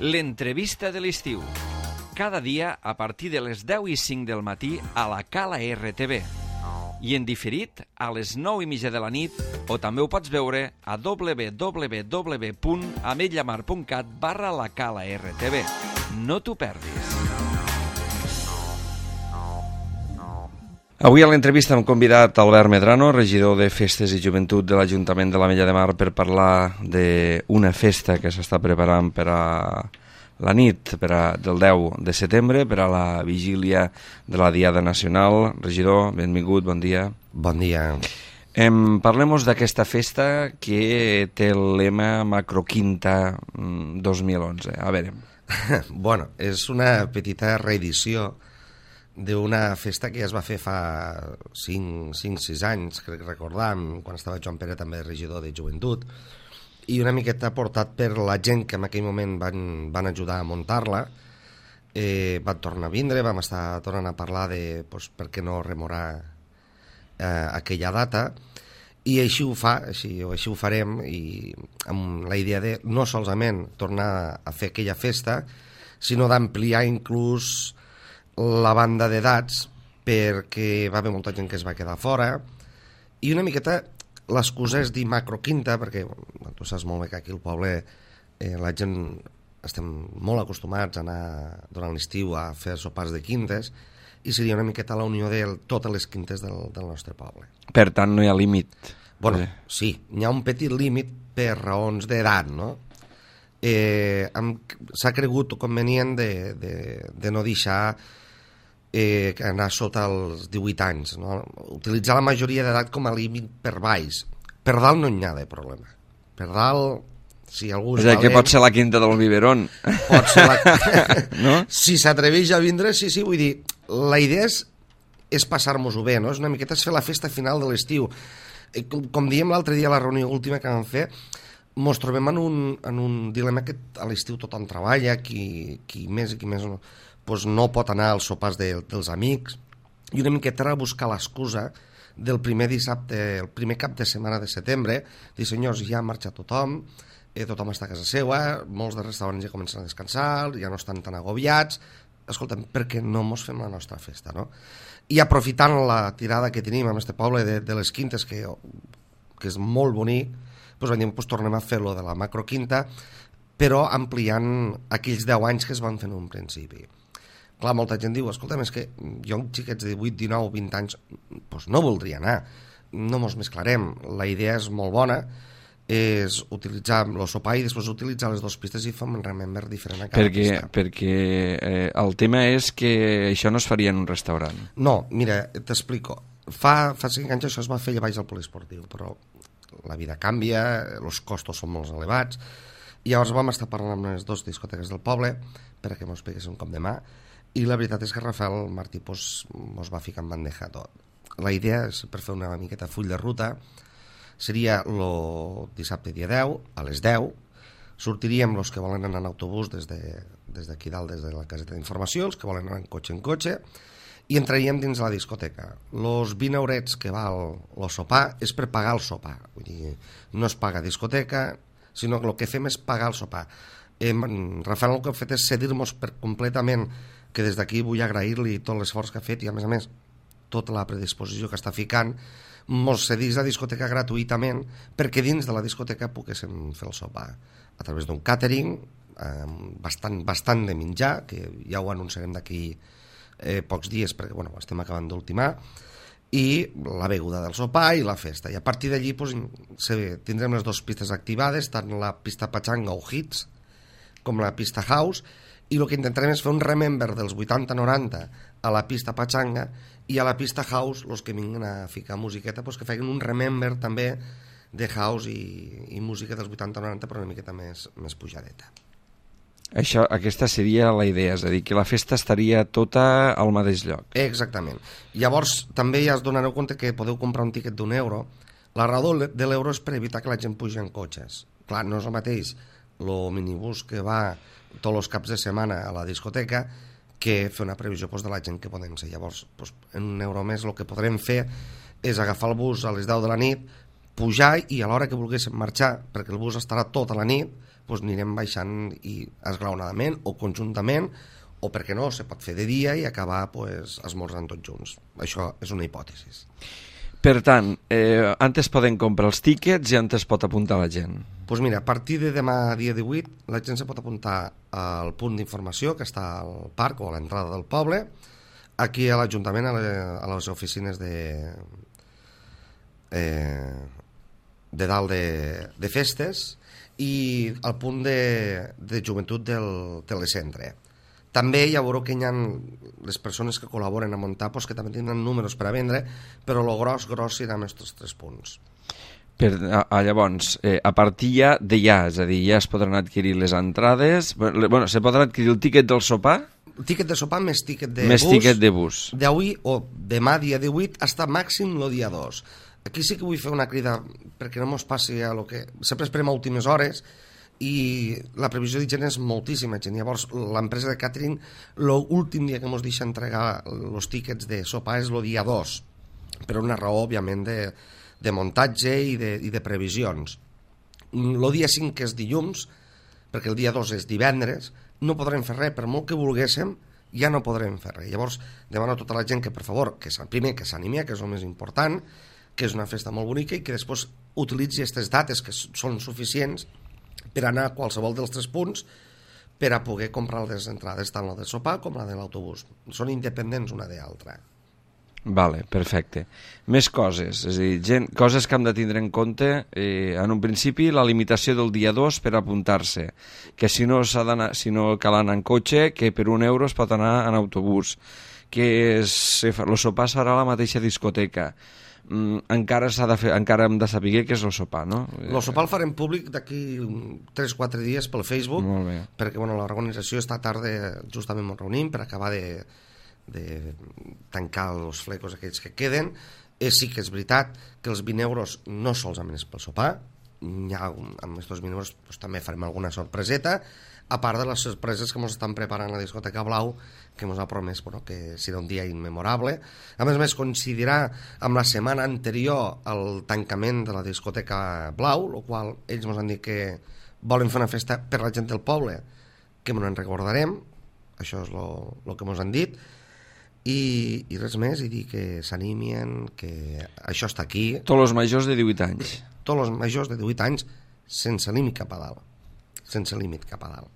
L'entrevista de l'estiu. Cada dia a partir de les 10:05 del matí a la Cala RTV. I en diferit a les 9:30 de la nit, o també ho pots veure a www.ametlllamar.cat/la Cala RTV. No t'ho perdis. Avui a l'entrevista hem convidat Albert Medrano, regidor de Festes i Joventut de l'Ajuntament de l'Ametlla de Mar, per parlar d'una festa que s'està preparant per a la nit del 10 de setembre, per a la vigília de la Diada Nacional. Regidor, benvingut, bon dia. Bon dia. Parlem-nos d'aquesta festa que té el lema Macroquinta 2011. A veure. Bueno, és una petita reedició d'una festa que ja es va fer fa 5-6 anys, crec recordar, quan estava Joan Pere també regidor de Joventut, i una miqueta portat per la gent que en aquell moment van ajudar a muntar-la. Van tornar a vindre, vam estar tornant a parlar de per què no rememorar aquella data, i així ho farem, i amb la idea de no solament tornar a fer aquella festa, sinó d'ampliar inclús la banda d'edats, perquè va haver molta gent que es va quedar fora, i una miqueta l'excusa és dir macroquinta, perquè tu saps molt bé que aquí al poble la gent estem molt acostumats a anar durant l'estiu a fer sopars de quintes, i seria una miqueta la unió de totes les quintes del nostre poble. Per tant, no hi ha límit. Bueno, sí, hi ha un petit límit per raons d'edat, no? S'ha cregut convenient de no deixar anar sota els 18 anys, no? Utilitzar la majoria d'edat com a límit per baix. Per dalt no hi ha de problema. Per dalt, si algú és valent... que pot ser la quinta del Biberón. Pot ser la... no? Si s'atreveix a vindre, sí, vull dir, la idea és passar-nos-ho bé, no? És una miqueta fer la festa final de l'estiu. Com diem l'altre dia a la reunió última que vam fer, ens trobem en un dilema que a l'estiu tothom treballa, qui més i qui més no... Pues no pot anar als sopars dels amics, i una miqueta era buscar l'excusa del primer dissabte, el primer cap de setmana de setembre, dir, senyors, ja ha marxat tothom, tothom està a casa seva, molts de restaurants ja comencen a descansar, ja no estan tan agobiats, escolta'm, per què no mos fem la nostra festa, no? I aprofitant la tirada que tenim en este poble de les quintes, que és molt bonic, doncs vam dir, tornem a fer-lo de la macroquinta, però ampliant aquells 10 anys que es van fer en un principi. Clar, molta gent diu, escolta'm, és que jo amb xiquets de 18, 19, 20 anys doncs no voldria anar, no mos mesclarem, la idea és molt bona, és utilitzar el sopar i després utilitzar les dues pistes i fer un remember diferent a cada pista. Perquè el tema és que això no es faria en un restaurant. No, mira, t'explico. Fa 5 anys això es va fer allà baix al poliesportiu, però la vida canvia, els costos són molt elevats, i llavors vam estar parlant amb les dues discoteques del poble perquè mos pegués un cop de mà, i la veritat és que Rafael Martí mos va ficar en bandeja tot. La idea és, per fer una miqueta full de ruta, seria el dissabte dia 10, a les 10, sortiríem els que volen anar en autobús des d'aquí dalt, des de la caseta d'informació, els que volen anar en cotxe, i entraríem dins la discoteca. Els 20 eurets que val el sopar és per pagar el sopar. Vull dir, no es paga discoteca, sinó que el que fem és pagar el sopar. Rafael el que ha fet és cedir-nos completament, que des d'aquí vull agrair-li tot l'esforç que ha fet i a més tota la predisposició que està ficant, mos cedís la discoteca gratuïtament perquè dins de la discoteca poguéssim fer el sopar a través d'un càtering bastant de menjar, que ja ho anunciarem d'aquí pocs dies perquè estem acabant d'ultimar, i la beguda del sopar i la festa, i a partir d'allí tindrem les dues pistes activades, tant la pista Pachanga o Hits com la pista House, i el que intentarem és fer un remember dels 80-90 a la pista Pachanga, i a la pista House, els que vinguin a ficar musiqueta, que facin un remember també de House i música dels 80-90, però una miqueta més pujadeta. Aquesta seria la idea, és a dir, que la festa estaria tota al mateix lloc. Exactament. Llavors, també ja us donareu compte que podeu comprar un tiquet d'€1. La raó de l'euro és per evitar que la gent pugi en cotxes. Clar, no és el mateix el minibús que va tots els caps de setmana a la discoteca que fer una previsió de la gent que podem ser. Llavors, en €1 més el que podrem fer és agafar el bus a les 10 de la nit, pujar i a l'hora que volguéssim marxar, perquè el bus estarà tota la nit, doncs anirem baixant i esglaonadament o conjuntament, o perquè no, se pot fer de dia i acabar esmorzant tots junts. Això és una hipòtesi. Per tant, antes poden comprar els tíquets i antes pot apuntar la gent. Doncs mira, a partir de demà, dia 18, la gent se pot apuntar al punt d'informació que està al parc o a l'entrada del poble, aquí a l'Ajuntament, a les oficines de dalt de festes i al punt de joventut del telecentre. També ja veureu que hi ha les persones que col·laboren a muntar que també tindran números per a vendre, però el gros serà amb aquests 3 punts. Llavors, a partir és a dir, ja es podran adquirir les entrades, se podrà adquirir el tíquet del sopar? El tíquet de sopar més tíquet de bus. Més tíquet de bus. D'avui o demà, dia 18, hasta màxim el dia 2. Aquí sí que vull fer una crida perquè no ens passi a lo que... Sempre esperem a últimes hores i la previsió d'higiene és moltíssima gent. Llavors, l'empresa de catering, l'últim dia que ens deixa entregar els tíquets de sopar és el dia 2, per una raó, òbviament, de muntatge i de previsions. El dia 5, que és dilluns, perquè el dia 2 és divendres, no podrem fer res, per molt que volguéssim, ja no podrem fer res. Llavors, demano a tota la gent que, per favor, primer que s'animi, que és el més important, que és una festa molt bonica i que després utilitzi aquestes dates que són suficients per anar a qualsevol dels 3 punts per a poder comprar les entrades, tant la de sopar com la de l'autobús. Són independents una de l'altra. Vale, perfecte. Més coses, és a dir, coses que hem de tindre en compte. En un principi, la limitació del dia 2 per apuntar-se, que si no cal anar en cotxe, que per €1 es pot anar en autobús, que el sopar serà a la mateixa discoteca. Encara hem de saber què és el sopar, no? El sopar el farem públic d'aquí 3-4 dies pel Facebook, perquè l'organització esta tarda justament ens reunim per acabar de tancar els flecos aquells que queden. Sí que és veritat que els €20 no solament és pel sopar, amb aquests €20 també farem alguna sorpreseta, a part de les sorpreses que ens estan preparant la discoteca Blau, que ens ha promès que serà un dia immemorable. A més, coincidirà amb la setmana anterior al tancament de la discoteca Blau, el qual ells ens han dit que volen fer una festa per la gent del poble, que ens en recordarem, això és el que ens han dit, i res més, i dir que s'animin, que això està aquí. Tots els majors de 18 anys. Tots els majors de 18 anys, sense límit cap a dalt. Sense límit cap a dalt.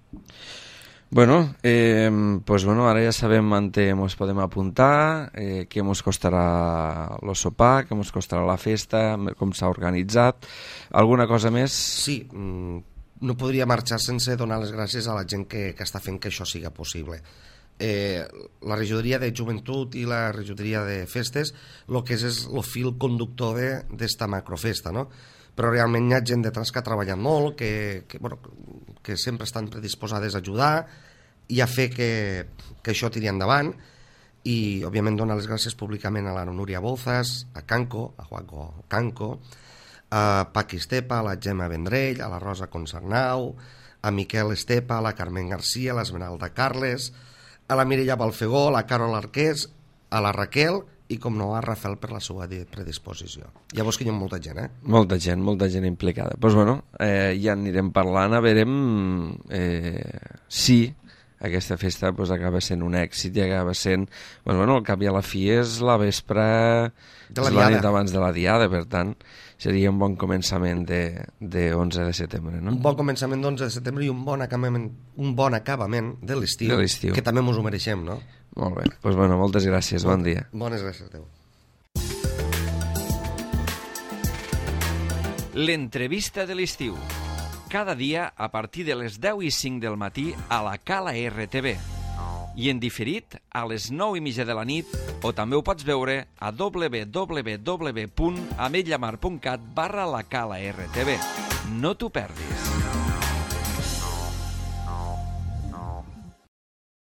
Ara ja sabem on ens podem apuntar, què ens costarà el sopar, què ens costarà la festa, com s'ha organitzat. Alguna cosa més? Sí, no podria marxar sense donar les gràcies a la gent que està fent que això siga possible. La regidoria de joventut i la regidoria de festes el que és el fil conductor d'esta macrofesta, no? Però realment hi ha gent detrás que ha treballat molt, que sempre estan predisposades a ajudar i a fer que això tiri endavant, i òbviament donar les gràcies públicament a la Núria Bouzas, a Canco, a Juanco Canco, a Paqui Estepa, a la Gemma Vendrell, a la Rosa Consarnau, a Miquel Estepa, a la Carmen Garcia, a l'Esmeralda Carles, a la Mireia Balfegó, a la Carol Arqués, a la Raquel i, com no, a Rafael per la seva predisposició. Llavors que hi ha molta gent, Molta gent implicada. Ja anirem parlant, a veurem si aquesta festa acaba sent un èxit i acaba sent... al cap i a la fi és la vespre de la nit abans de la diada, per tant, seria un bon començament de 11 de setembre, no? Un bon començament d'11 de setembre i un bon acabament de l'estiu, que també ens ho mereixem, no? Molt bé, moltes gràcies, bon dia. Bones gràcies a teu. L'entrevista de l'estiu. Cada dia a partir de les 10:05 del matí a la Cala RTV. I en diferit a les 9:30 de la nit, o també ho pots veure a www.ametlllamar.cat/la Cala RTV. No t'ho perdis.